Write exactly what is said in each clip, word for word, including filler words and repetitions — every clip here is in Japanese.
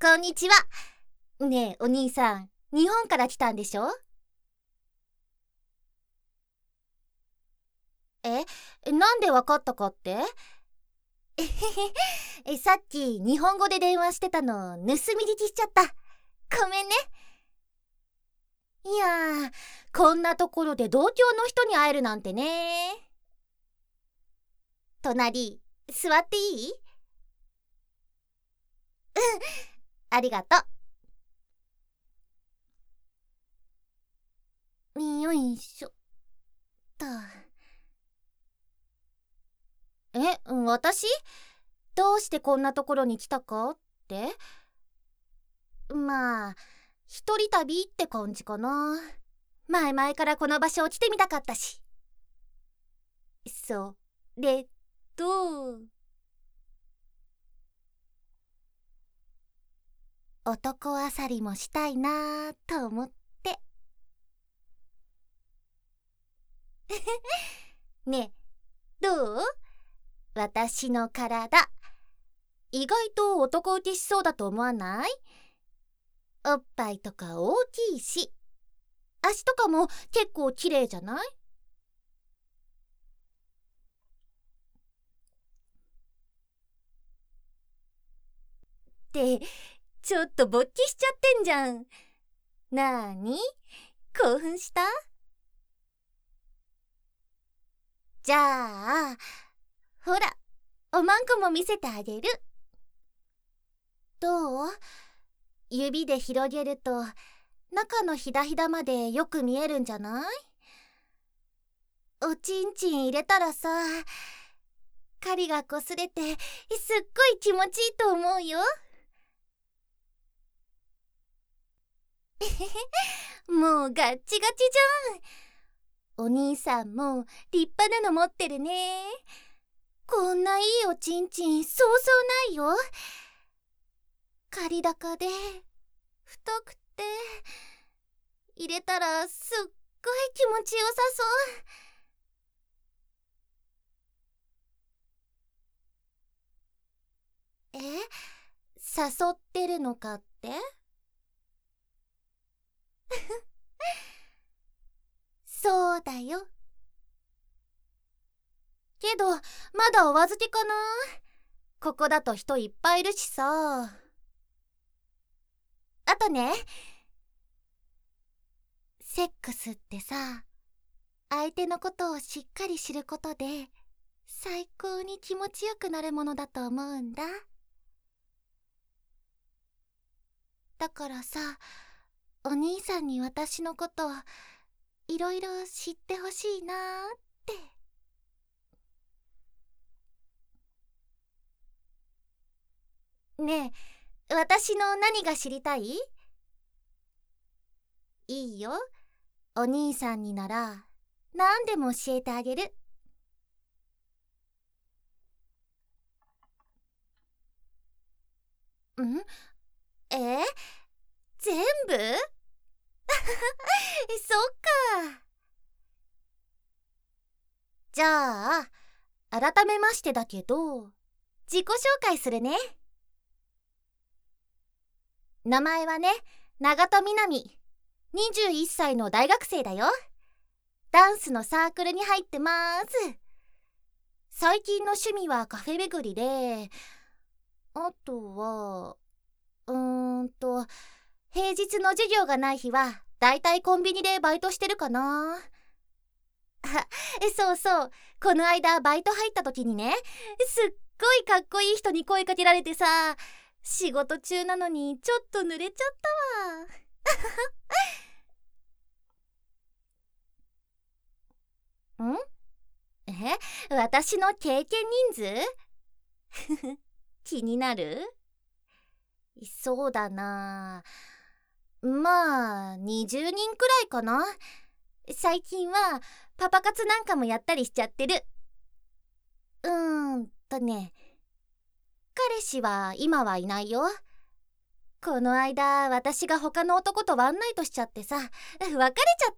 こんにちは。ねえお兄さん、日本から来たんでしょ？え、なんでわかったかって？えへへ、えさっき日本語で電話してたの盗み聞きしちゃった。ごめんね。いやー、こんなところで同郷の人に会えるなんてね。隣座っていい？ありがとう。よいしょっと。え、私？どうしてこんなところに来たかって？まあ一人旅って感じかな。前々からこの場所を来てみたかったし。それと男あさりもしたいなと思って。ねえ、どう？私の体意外と男受けしそうだと思わない？おっぱいとか大きいし、足とかも結構綺麗じゃない？ってちょっと勃起しちゃってんじゃん。なーに？興奮した？じゃあほら、おまんこも見せてあげる。どう？指で広げると中のひだひだまでよく見えるんじゃない？おちんちん入れたらさ、針がこすれてすっごい気持ちいいと思うよ。もうガッチガチじゃん。お兄さんも立派なの持ってるね。こんないいおちんちんそうそうないよ。刈高で太くて入れたらすっごい気持ちよさそう。え、誘ってるのかって？そうだよ。けどまだお預けかな。ここだと人いっぱいいるしさ。あとね、セックスってさ、相手のことをしっかり知ることで最高に気持ちよくなるものだと思うんだ。だからさ、お兄さんに私のこといろいろ知ってほしいなーって。ねえ、私の何が知りたい？いいよ、お兄さんになら何でも教えてあげる。ん？え？全部？そっか。じゃあ改めましてだけど自己紹介するね。名前はね、長戸みなみ。にじゅういっさいの大学生だよ。ダンスのサークルに入ってます。最近の趣味はカフェ巡りで、あとはうーんと平日の授業がない日はだいたいコンビニでバイトしてるかな。あ、そうそう、この間バイト入った時にね、すっごいかっこいい人に声かけられてさ、仕事中なのにちょっと濡れちゃったわ。ん？え、私の経験人数？気になる？そうだな、まあにじゅうにんくらいかな。最近はパパ活なんかもやったりしちゃってる。うーんとね、彼氏は今はいないよ。この間私が他の男とワンナイトしちゃってさ、別れちゃった。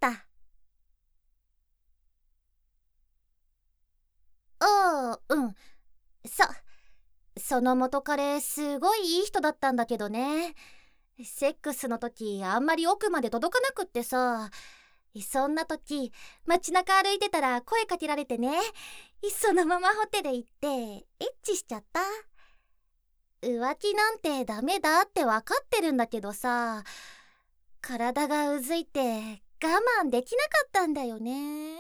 ああ、うん、そう。 その元彼すごいいい人だったんだけどね。セックスの時あんまり奥まで届かなくってさ。そんな時街中歩いてたら声かけられてね、そのままホテル行ってエッチしちゃった。浮気なんてダメだって分かってるんだけどさ、体がうずいて我慢できなかったんだよね。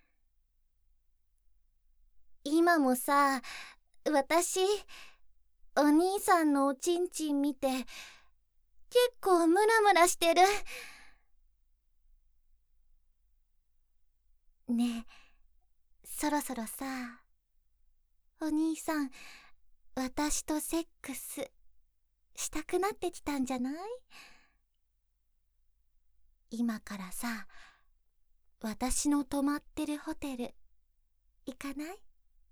今もさ、私お兄さんのおちんちん見て結構ムラムラしてる。ねえ、そろそろさ、お兄さん私とセックスしたくなってきたんじゃない？今からさ、私の泊まってるホテル行かない？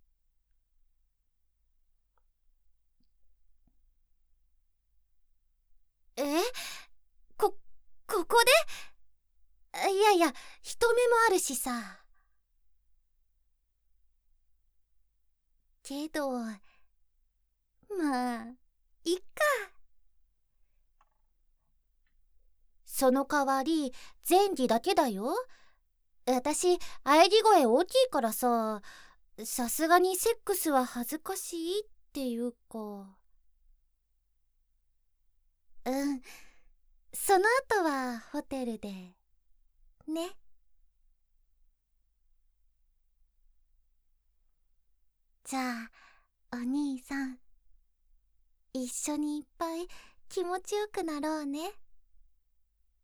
え？こ、ここで？いやいや、人目もあるしさ。けど、まあ、いっか。その代わり、前儀だけだよ。私、喘ぎ声大きいからさ、さすがにセックスは恥ずかしいっていうか。うん、その後はホテルで、ね。じゃあ、お兄さん、一緒にいっぱい気持ちよくなろうね。